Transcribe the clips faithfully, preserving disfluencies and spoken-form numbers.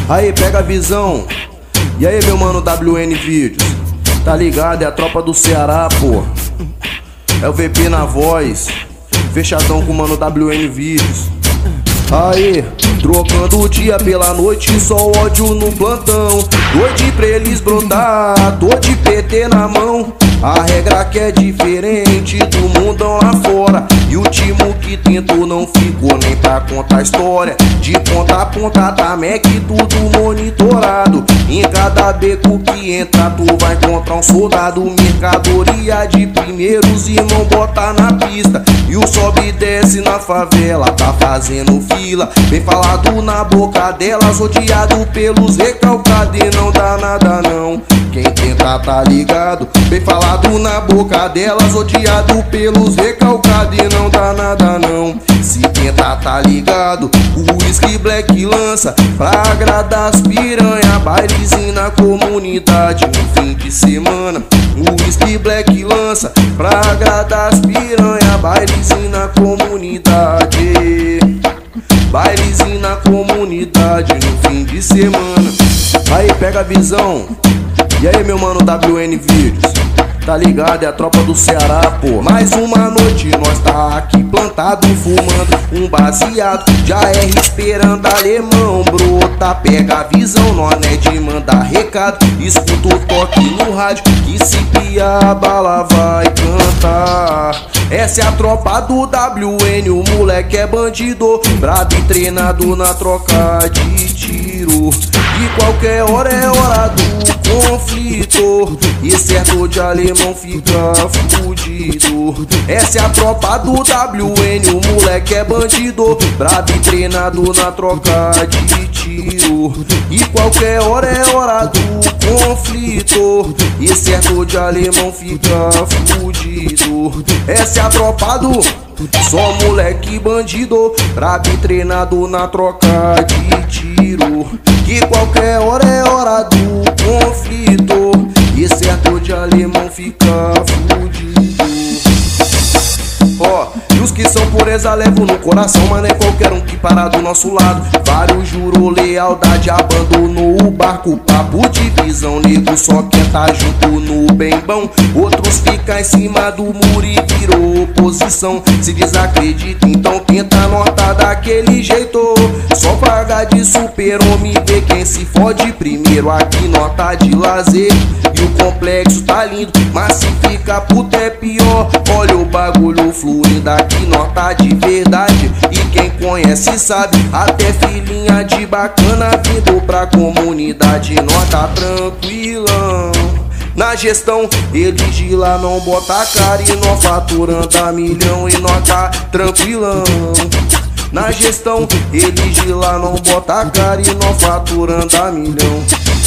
Aí, pega a visão. E aí, meu mano W N Vídeos, tá ligado? É a tropa do Ceará, pô. É o V P na voz, fechadão com o mano W N Vídeos. Aí, trocando o dia pela noite, só ódio no plantão. Doide pra eles brotar, tô de P T na mão. A regra que é diferente do mundão lá fora. E o timo que tentou não ficou nem pra contar história. De ponta a ponta tá Mac, tudo monitorado. Em cada beco que entra tu vai encontrar um soldado. Mercadoria de primeiros irmão bota na pista. E o sobe e desce na favela, tá fazendo fila. Bem falado na boca delas, odiado pelos recalcados. E não dá nada não, quem tenta tá ligado. Bem falado na boca delas, odiado pelos recalcados. E não dá nada não, se tenta tá ligado. O whisky black lança pra agradar as piranha. Bailezinho na comunidade no fim de semana. O whisky black lança pra agradar as piranha. Bailezinho na comunidade, bailezinho na comunidade no fim de semana. Aí, pega a visão. E aí, meu mano W N Vídeos, tá ligado? É a tropa do Ceará, pô. Mais uma noite nós tá aqui plantado, fumando um baseado. Já é esperando alemão brota. Pega a visão, nós não é de mandar recado. Escuta o toque no rádio, que se pia a bala vai cantar. Essa é a tropa do W N, o moleque é bandido, brabo e treinado na troca de tiro. E qualquer hora é hora do conflito, e certo de alemão fica fudido. Essa é a tropa do W N, o moleque é bandido, brabo e treinado na troca de tiro. E qualquer hora é hora do conflito, e certo de alemão fica fudido. Essa é a tropa do só moleque bandido, brabo e treinado na troca de tiro. Que qualquer hora é hora do conflito, e certo de alemão fica fudido. Ó, oh, e os que são pureza levam no coração, mas não é qualquer um que para do nosso lado. Vários jurou lealdade, abandonou o barco. Papo de visão, nego só quer tá junto no bem bom. Outros ficam em cima do muro e virou oposição. Se desacredita, então tenta anotar daquele jeito. Só paga de super-homem, vê quem se fode primeiro. Aqui nota de lazer, e o complexo tá lindo, mas se fica puto é pior. Olha o bagulho fluindo, aqui nota de verdade. E quem conhece sabe, até filhinha de bacana vindo pra comunidade. Nota tranquilão na gestão, eles de lá não bota a cara. E nós faturando a milhão e nós tá tranquilão. Na gestão, eles de lá não bota a cara. E nós faturando a milhão.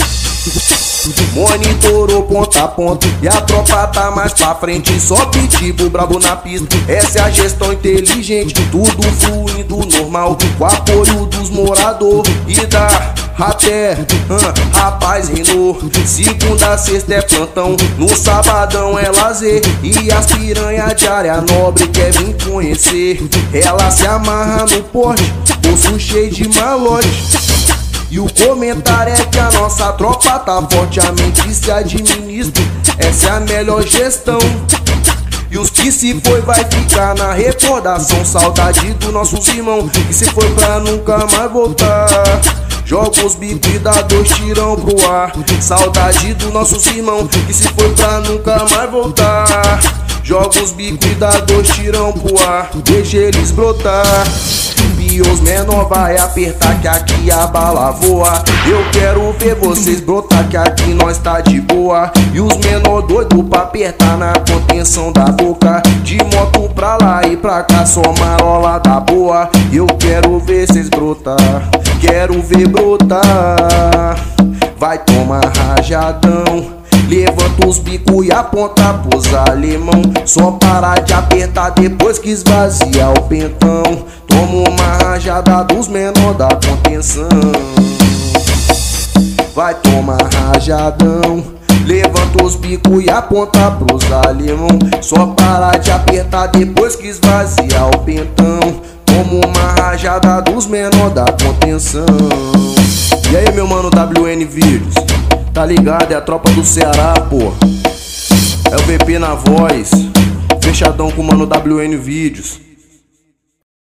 Monitorou ponta a ponta, e a tropa tá mais pra frente. Só pitbull brabo na pista, essa é a gestão inteligente. Tudo fluindo normal, com apoio dos moradores e da até, hum, rapaz reinou. Segunda a sexta é plantão, no sabadão é lazer. E as piranha de área nobre quer vir conhecer. Ela se amarra no porte, bolso cheio de malote. E o comentário é que a nossa tropa tá forte, a mente se administra. Essa é a melhor gestão. E os que se foi vai ficar na recordação. Saudade do nossos irmão, que se foi pra nunca mais voltar. Joga os bicos e dá dois tirão pro ar. Saudade do nossos irmão, que se foi pra nunca mais voltar. Joga os bicos e dá dois tirão pro ar, deixa eles brotar. E os menor vai apertar que aqui a bala voa. Eu quero ver vocês brotar que aqui nós tá de boa. E os menor doido pra apertar na contenção da boca. De moto pra lá e pra cá, só marola da boa. Eu quero ver vocês brotar, quero ver brotar. Vai tomar rajadão, levanta os bicos e aponta pros alemão. Só parar de apertar depois que esvazia o pentão. Toma uma rajada dos menor da contenção. Vai tomar rajadão, levanta os bicos e aponta pros alemão. Só parar de apertar depois que esvazia o pentão. Toma uma rajada dos menor da contenção. E aí, meu mano W N Vídeos, tá ligado? É a tropa do Ceará, porra. É o V P na voz, fechadão com o mano W N Vídeos.